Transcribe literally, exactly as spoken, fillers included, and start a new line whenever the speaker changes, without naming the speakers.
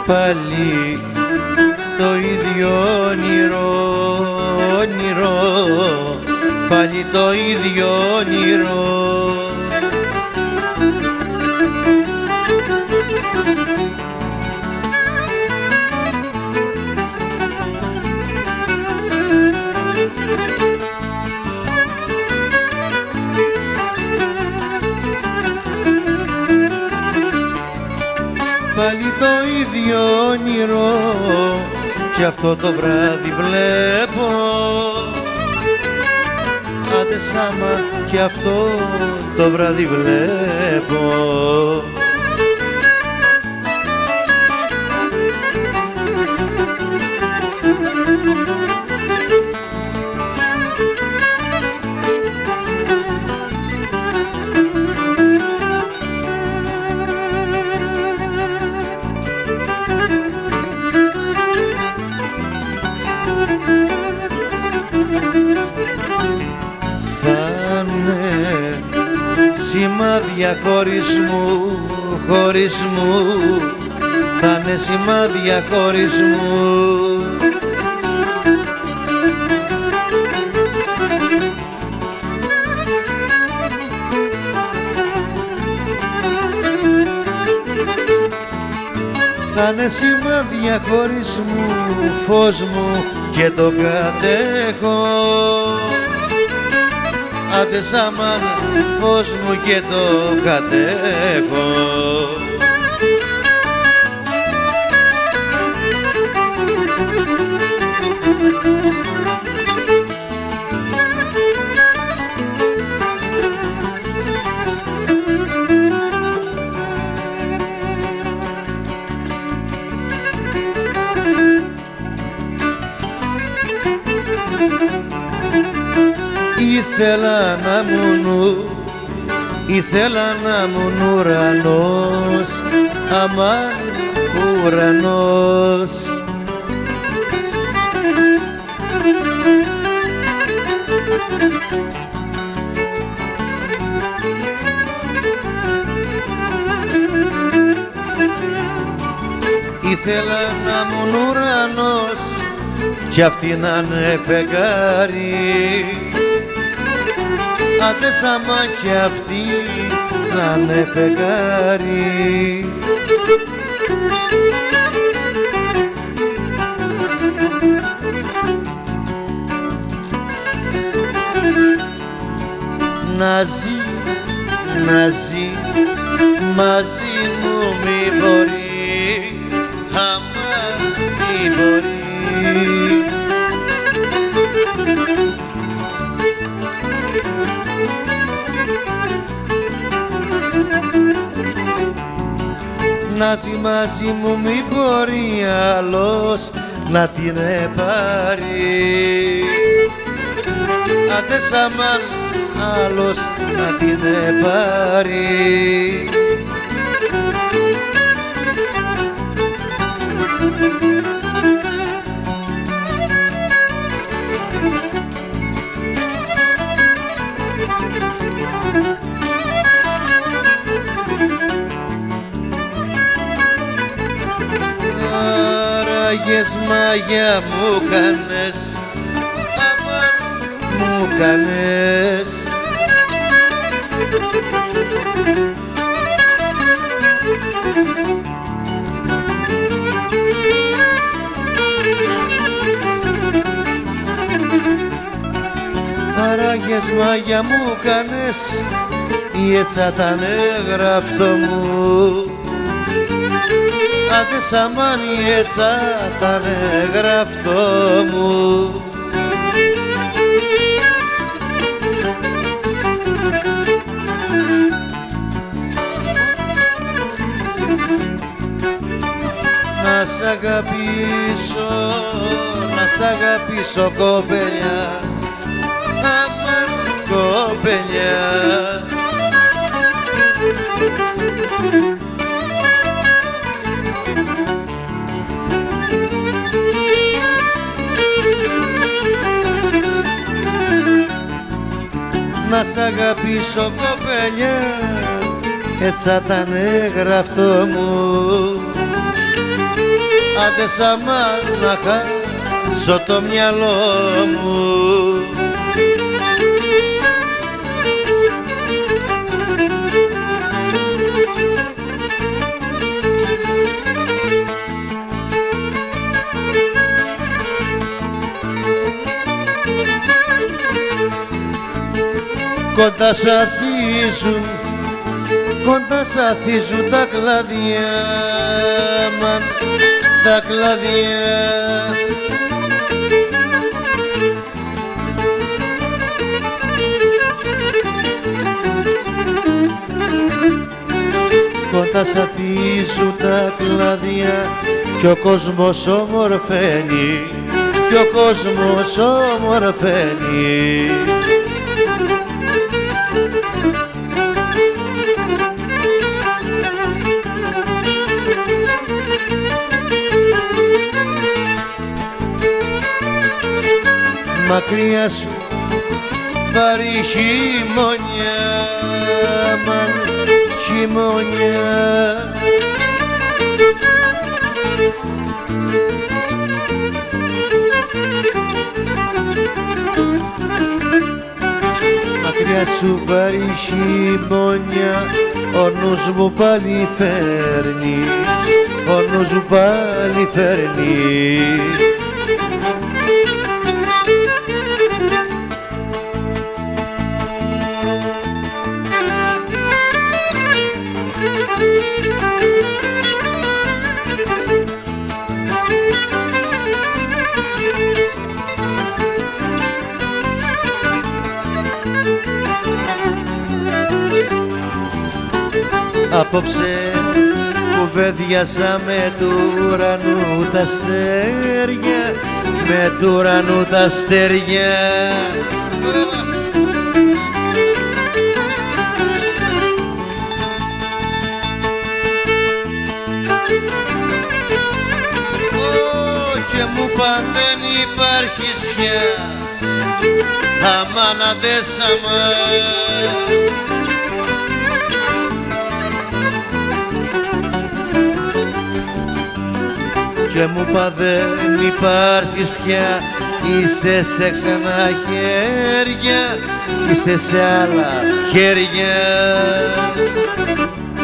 πάλι το ίδιο όνειρο, όνειρο, πάλι το ίδιο όνειρο. Πάλι το ίδιο όνειρο κι αυτό το βράδυ βλέπω. Άντε σάμα κι αυτό το βράδυ βλέπω. Σημάδια χωρισμού, χωρισμού, θα'ναι σημάδια χωρισμού. Θα'ναι σημάδια χωρισμού, φως μου και το κατέχω. Άντε σαμάν, φως μου και το κατέχω. Ήθελα να μου νου, ήθελα να μου ουρανός, αμάν ουρανός. Ήθελα να μου ουρανός κι αυτή να είναι φεγγάρι. Άντε σαμά κι αυτή να είναι φεγγάρι. Να ζει, να ζει, μαζί μου μη μπορεί, αμά μη μπορεί. Να ζει μαζί μου μη μπορεί άλλος να την πάρει. Άντε σαμάν άλλος να την πάρει. Άραγες μάγια μου κάνες, αμάν μου κάνες. Άραγες μάγια μου κάνες, η έτσα ήταν γραφτό μου. Άντε σαμάν η έτσα ήταν γραφτό μου. Να σ' αγαπήσω, να σ' αγαπήσω κοπέλια, αμάν κοπέλια. Να σ' αγαπήσω κοπέλια, έτσι ήταν γραφτό μου. άντε σαμά να χάσω το μυαλό μου. Κοντά σ' αθίζουν, κοντά σ' αθίζουν τα κλαδιά, μαν, τα κλαδιά. Κοντά σ' αθίζουν τα κλαδιά κι ο κόσμος ομορφαίνει, κι ο κόσμος ομορφαίνει. Μακριά σου βαρύ χειμωνιά, μαν, χειμωνιά. Μακριά σου βαρύ χειμωνιά, ο νους μου πάλι φέρνει, ο νους μου πάλι φέρνει. Απόψε κουβέντιασα με του ουρανού τα αστέρια, με του ουρανού τα αστέρια. Και μου είπαν δεν υπάρχεις πια, αμάν αντέσαμε. Και μου είπα δεν υπάρχεις πια, είσαι σε ξανά χέρια, είσαι σε άλλα χέρια.